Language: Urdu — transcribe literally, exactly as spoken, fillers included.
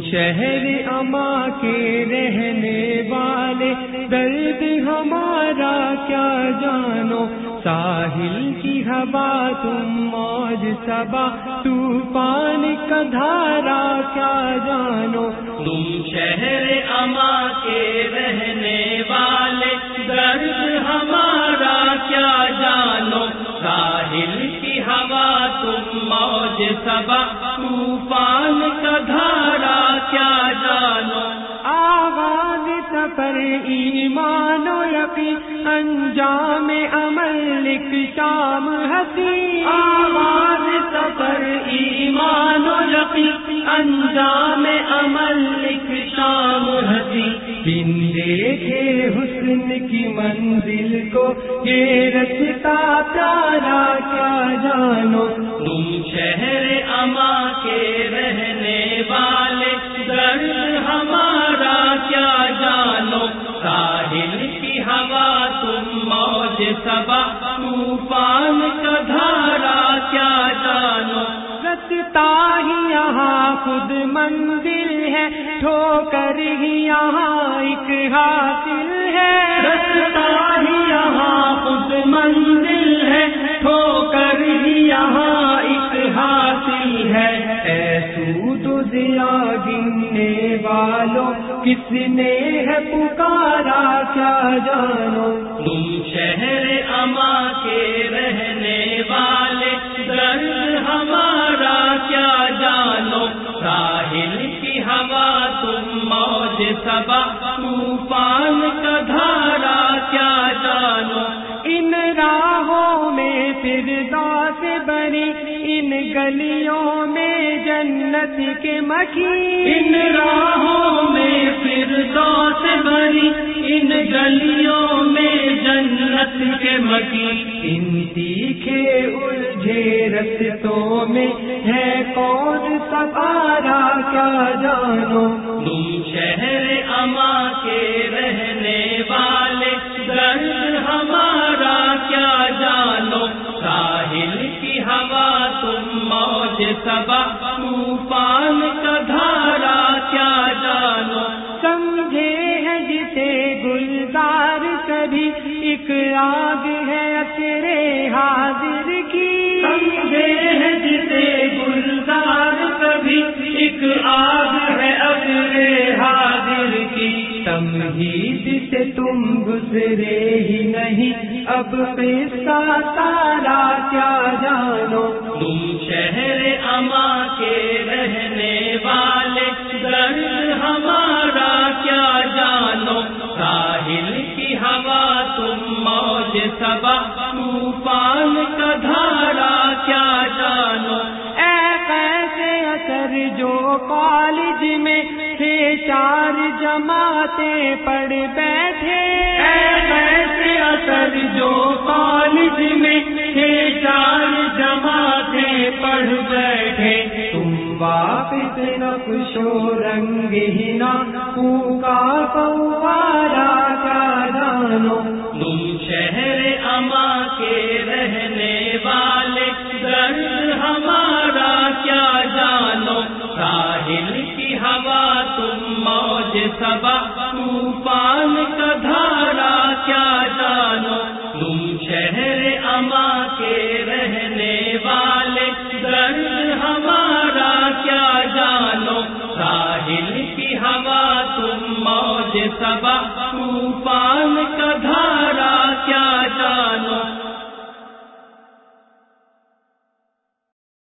شہر اما کے رہنے والے، درد ہمارا کیا جانو، ساحل کی ہوا تم موج صبا، طوفان کا دھارا کیا جانو، تم شہر اما کے رہنے والے، درد ہمارا کیا جانو، ساحل کی ہوا تم موج صبا، طوفان کا دھارا کیا جانو، آغاز سفر ایمان و یقین، انجام عمل ایک شام ہنسی، آغاز سفر ایمان و یقین، انجام عمل ایک شام ہنسی، بن دیکھے حسن کی منزل کو یہ رستا پیارا کیا جانو، تم شہر اما کے رہنے والے، درد ہمارا کیا جانو، ساحل کی ہوا تم موج صبا، طوفان کا دھارا کیا جانو، رستا ہی یہاں خود منزل ہے، ٹھوکر ہی یہاں ایک حاصل ہے، رستا ہی یہاں خود منزل ہے، ٹھوکر ہی یہاں ایک حاصل ہے، اے سود و ضیا گننے والوں کس نے ہے پکارا کیا جانو، تم شہر اما کے رہنے والے، درد ہمارا کیا جانو، ساحل کی ہوا تم موج صبا، طوفان کا دھارا کیا جانو، ان راہوں میں فردوس بری، ان گلیوں میں جنت کے مکین، ان راہوں میں فردوس بری، ان گلیوں میں جنت کے مکین، ان تیکھے الجھے رستوں میں ہے کون سوارا کیا جانو، تم شہر اما کے رہنے والے، درد ہمارا کیا جانو، ساحل کی ہوا تم موج صبا، طوفان کا دھارا کیا جانو، سمجھے ہے جسے گلزار کبھی ایک آگ ہے اثرے حاضر کی، سمجھے ہے جسے گلزار کبھی ایک آگ ہے اثرے حاضر کی، تمہید سے تم گزرے ہی نہیں اب قصہ سارا کیا جانو، تم شہر اما کے رہنے والے، درد ہمارا کیا جانو، ساحل کی ہوا تم موج صبا، طوفان کا دھارا کیا جانو، اے کیسے اثر جو کالج میں سے چار جماعتیں پڑھ بیٹھے، اے کیسے اثر جو کالج میں سے چار جماعتیں پڑھ بیٹھے، تم واپس نقش و رنگ ہی نہ پھونکا فوارا کیا جانو، تم شہر اما کے رہنے والے، درد ہمارا کیا جانو، ساحل کی ہوا تم موج صبا، طوفان کا دھارا کیا جانو، تم شہر اما کے رہنے والے، درد ہمارا کیا جانو، ساحل کی ہوا تم موج صبا، طوفان کا